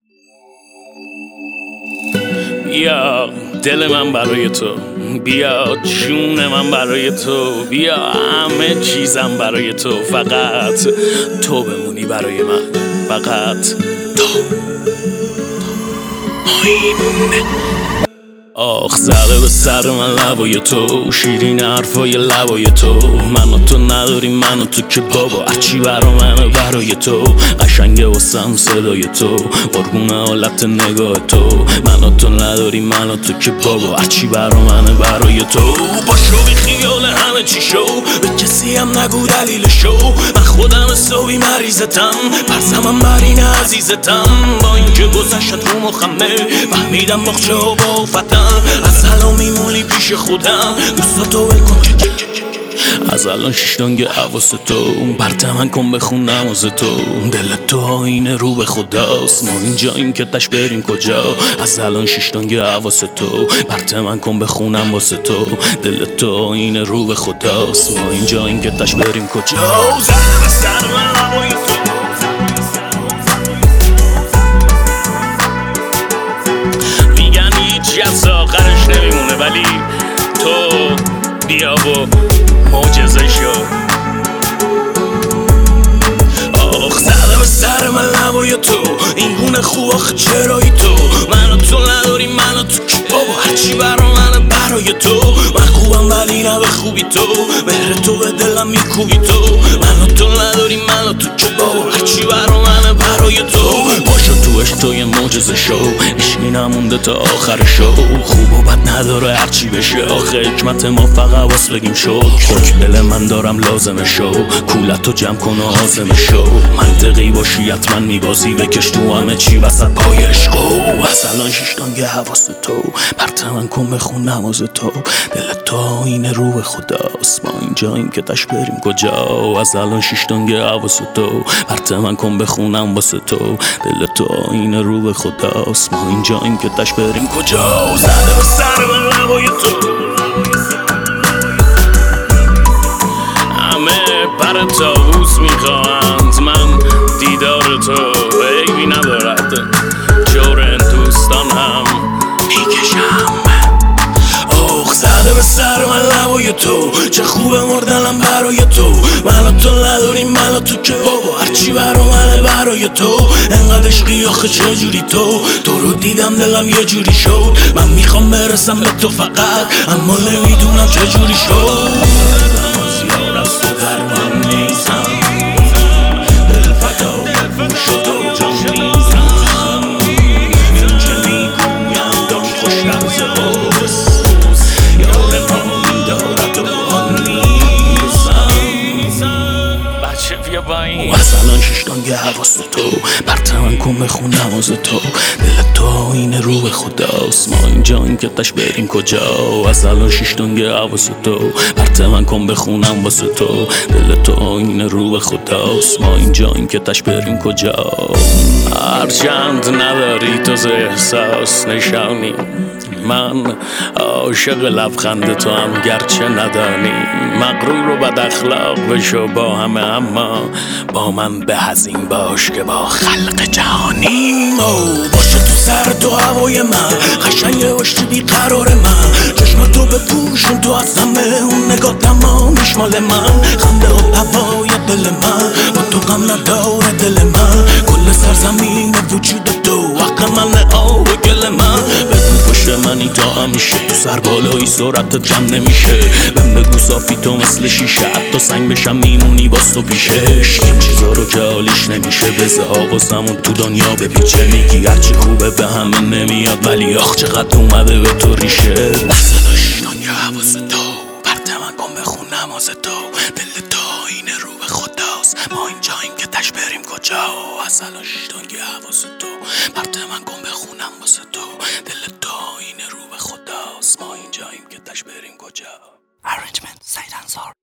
بیا دل من برای تو، بیا جون من برای تو، بیا همه چیزم برای تو، فقط تو بمونی برای من، فقط تو. آخ زده به سر من لبای تو، شیرین حرفای لبای تو. من و تو نداریم، من و تو که بابا هرچی برا منه برای تو. قشنگه واسم صدای تو، قربون حالت نگاه تو. من و تو نداریم، من و تو که بابا هرچی برا منه برای تو. باشو بی خیال همه چی شو، به کسی هم نگو دلیل شو. من خودم حسابی مریضتم، پرسمم بر این عزیزتم. با اینکه گذشت رو مخمه، فهمیدم باخچه ها با فتم. از الان میمونی پیش خودم، دوستاتو ول کن از الان شیشتانگ حواس تو. برته من کن بخونم از تو، دل تو آینه رو به خداست. ما اینجاییم که تش بریم کجا؟ از الان شیشتانگ حواس تو، برته من کن بخونم واسه تو. دل تو آینه رو به خداست. ما اینجاییم که تش بریم کجا؟ زده به سر من لبای تو، میگن هیچی از آخرش نمیمونه، ولی تو بیا و معجزه شو. آخ زده به سر من لبای تو، این گونه خوب آخه چرایی تو. من و تو نداریم، من و تو که بابا هرچی برا منه برای تو. من خوبم ولی نه به خوبی تو، مهر تو به دلم میکوبی تو. من و تو نداریم، من و تو که بابا هرچی برا منه برای تو. باشو توش تو یه معجزه شو، عشقی نمونده تا آخر شو. خوب و بد نداره هرچی بشه، آخه حکمت ما فقط واس بگیم شو. حکم دل من دارم لازمه شو، کولتو جمع کن و حازمه شو. منطقی باشی حتما میبازی، بکش تو همه چی وسط پای عشقو. از الان شیشتانگ حواس تو، برته من کن بخون نماز تو. دل تو آینه رو به خداست. ما اینجاییم که تش بریم کجا؟ از الان شیشتانگ حواس تو، برته من کن بخونم واسه تو. دل تو آینه رو به خداست. ما اینجاییم که تش بریم کجا؟ زده به سر من لبای تو، همه پر طاووس میخواهند، من دیدار تو عیبی ندارد، جور دوستان هم میکشم. آخ زده به سر من لبای تو، چه خوبه مردنم برای تو. من و تو نداریم، من و تو که بابا هرچی برا منه برای تو. انقدر عشقی آخه چجوری تو رو دیدم دلم یه جوری شد. من میخوام برسم به تو فقط، اما نمیدونم چجوری شد. زیاد از تو درمان نیستم، دل فدا شد و جان میزم. این که میگویم دان خوش لحظه هاست، یار ما میدارد و آن میزم. بچه بیا با این. از الان شیشتانگ حواس تو، برته من کن بخونم از تو. دل تو آینه رو به خداست. ما اینجاییم که تش بریم کجا؟ از الان شیشتانگ حواس تو، برته من کن بخونم واسه تو. دل تو آینه رو به خداست. ما اینجاییم که تش بریم کجا؟ هرچند نداری تو ز احساس نشانی، من عاشق لبخند تو هم گرچه ندانی. مغرور و بد اخلاق بشو با همه، اما با من به هزین باش که با خلق جهانی. باشه تو سر تو هوای من، قشنگ باشی بیقرار من. چشمتو بپوشون تو از همه، اون نگاه تمامیش مال من. خنده و هوای دل من، با تو غم نداره دل من. کل سرزمین وجود تو حق من، آب و گل من. بگو پشت منی تا همیشه، تو سر بالایی سرعتت جمع نمیشه. من بگو صافی تو مثل شیشه، حتی سنگ بشم میمونی باز تو پیشش. این چیزا رو که حالیش نمیشه، بزه حواسمون تو دنیا بپیچه. میگی هرچی خوبه به همه نمیاد، ولی آخ چقدر اومده به تو ریشه. دست داشتان یا حواس تو، برته من کن بخون نماز تو. دل تو آینه رو به خداست. ما اینجاییم که تش بریم کجا؟ از الان شیشتانگ حواس تو، برته من کن بخونم واسه تو. دل تو آینه رو به خداست. ما اینجاییم که تش بریم کجا؟ Arrangement سعید انصار.